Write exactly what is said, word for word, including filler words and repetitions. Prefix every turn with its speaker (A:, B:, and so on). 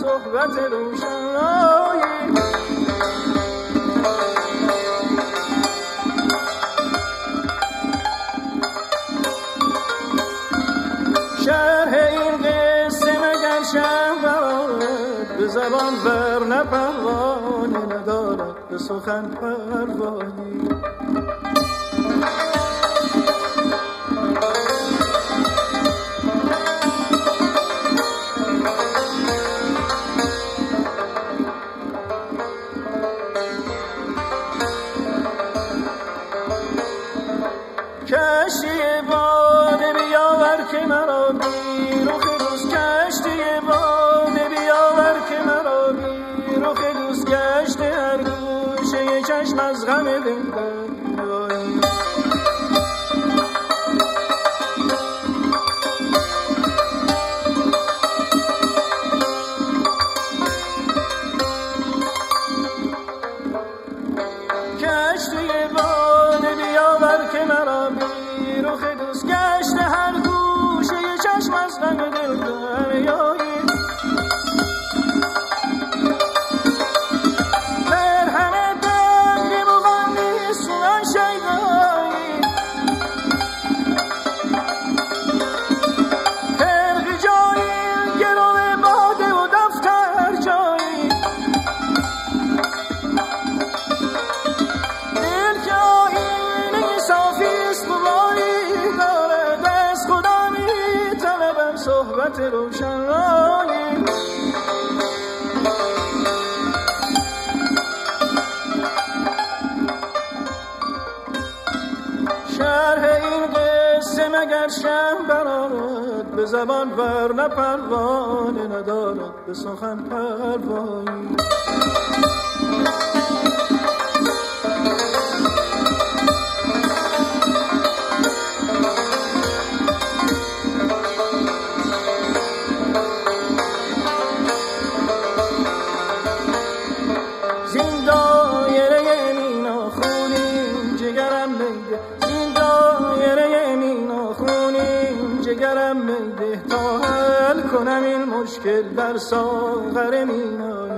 A: صحبت روشنایی. شرح این قصه مگر شهوت به زبان بر نه پروانه ندارد به سخن پروایی. کشتی باده بیاور که مرا بی رخ دوست، کشتی باده بیاور که مرا بی رخ دوست گشته هر گوشه چشم از غم دلبری. کشتی باده بیاور که مرا بی رخ دوست گشته هر گوشه چشم از غم دلبری. مرهم دردی مغنی سوان شیدایی، فرق جایی گرو باده و دفتر جایی. دل که آینه صافیست بوایی دارد، از خدا می طلبم صحبت روشنایی. شرح این قصه مگر شم برارد به زبان ور نه پروانه ندارد به سخن پروایی. زین دایره مینا خونین جگرم میده، زین دایره مینا خونین جگرم میده تا حل کنم این مشکل در ساغر مینا.